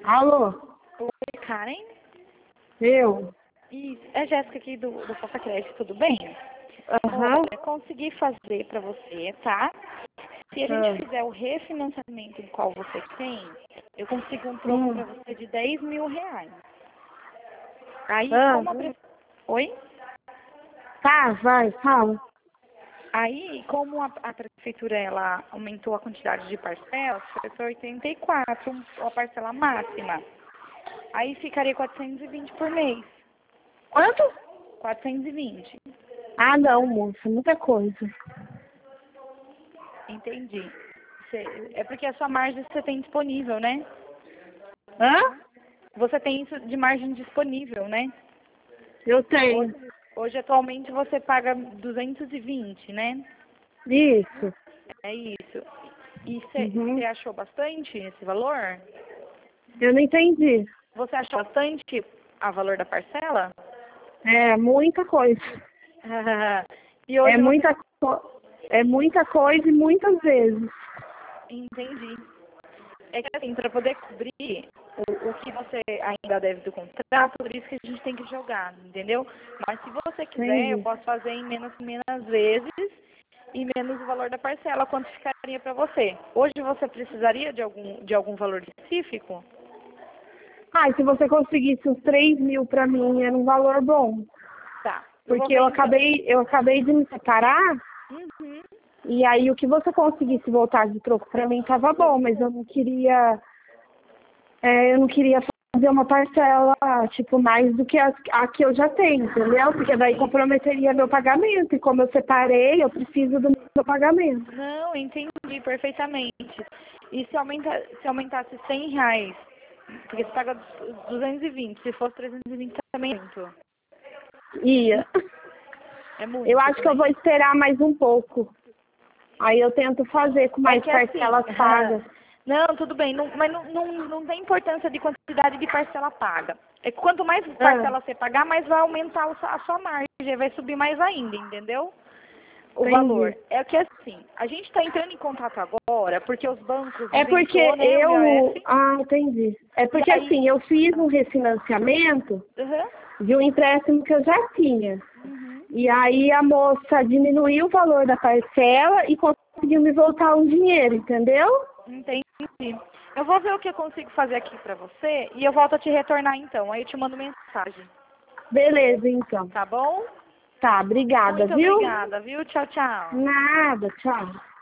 Alô? Oi, Karen? Eu? Isso. É Jéssica aqui do Poça Crédito, tudo bem? Aham. Olha, consegui fazer pra você, tá? Se a gente fizer o refinanciamento do qual você tem, eu consigo um troco pra você de R$ 10.000. Aí, como a... Oi? Tá, vai, fala. Aí, como a prefeitura ela aumentou a quantidade de parcelas, foi para 84, a parcela máxima. Aí ficaria 420 por mês. Quanto? 420. Ah, não, moça, muita coisa. Entendi. É porque a sua margem você tem disponível, né? Hã? Você tem isso de margem disponível, né? Eu tenho. Hoje atualmente você paga 220, né? Isso. É isso. E você achou bastante esse valor? Eu não entendi. Você achou bastante a valor da parcela? É muita coisa. E hoje você... É muita coisa e muitas vezes. Entendi. É que assim, para poder cobrir o que você ainda deve do contrato, por isso que a gente tem que jogar, entendeu? Mas se você quiser, eu Entendi. posso fazer em menos vezes e menos o valor da parcela, quanto ficaria para você. Hoje você precisaria de algum valor específico? Ah, e se você conseguisse uns 3.000 pra mim, era um valor bom. Tá. Porque eu acabei de me separar. Uhum. E aí o que você conseguisse voltar de troco pra mim tava bom, mas eu não queria fazer uma parcela, tipo, mais do que a que eu já tenho, entendeu? Porque daí comprometeria meu pagamento. E como eu separei, eu preciso do meu pagamento. Não, entendi perfeitamente. E se aumentasse R$ 100, porque você paga 220, se fosse 320 também é muito. Ia. É muito. Eu acho que eu vou esperar mais um pouco. Aí eu tento fazer com mais parcelas assim, pagas. Não, tudo bem, mas não tem importância de quantidade de parcela paga. É que quanto mais parcela você pagar, mais vai aumentar a sua margem, vai subir mais ainda, entendeu? O valor. É que assim, a gente está entrando em contato agora porque os bancos É porque isentou, né, o IOF. Ah, entendi. É porque E aí... assim, eu fiz um refinanciamento de um empréstimo que eu já tinha. E aí a moça diminuiu o valor da parcela e conseguiu me voltar um dinheiro, entendeu? Entendi. Eu vou ver o que eu consigo fazer aqui pra você e eu volto a te retornar então. Aí eu te mando mensagem. Beleza, então. Tá bom? Tá, obrigada, Muito viu? obrigada, viu? Tchau, tchau. Nada, tchau.